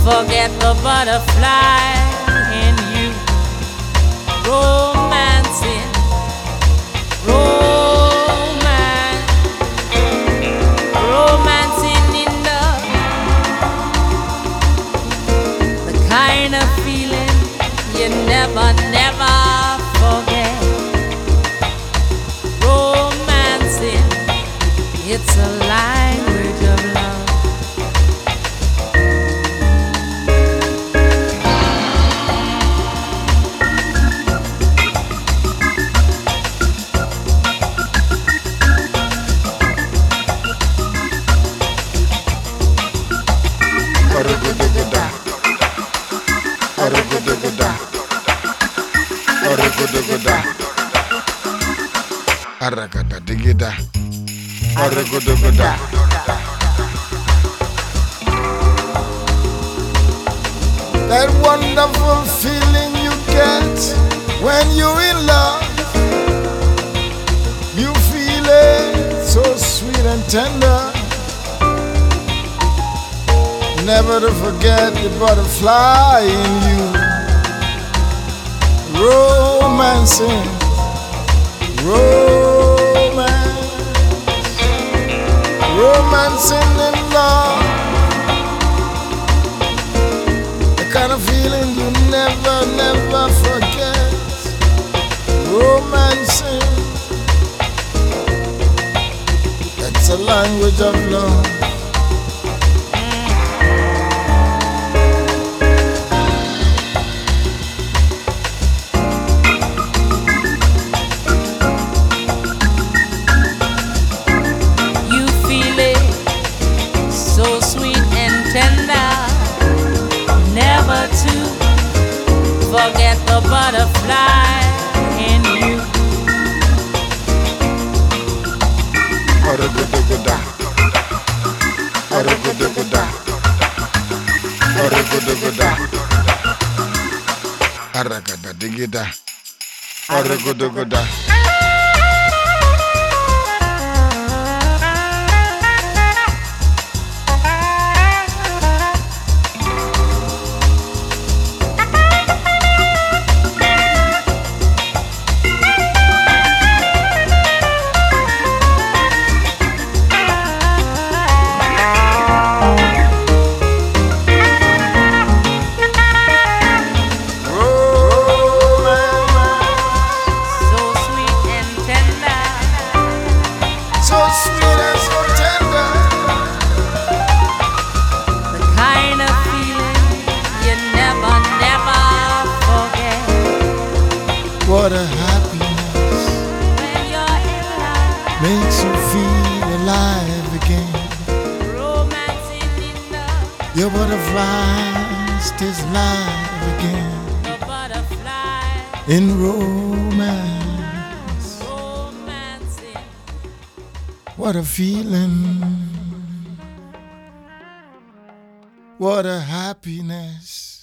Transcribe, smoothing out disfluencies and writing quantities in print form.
Forget the butterfly in you. Romancing, romancing in love. The kind of feeling you never forget. Romancing, it's a language of love. Aragada digida, aragodogoda. That wonderful feeling you get when you're in love. You feel it so sweet and tender. Never to forget the butterfly in you. Romancing, romancing in love. The kind of feeling you never forget. Romancing, it's a language of love. Forget the butterfly in you. Aragodogoda, aragodogoda, aragodogoda. Aragada digida, aragodogoda. What a happiness when you're in love. Makes you feel alive again. Romancing in love. Your butterfly stays alive again. The butterfly in romance. Romancing. What a feeling. What a happiness.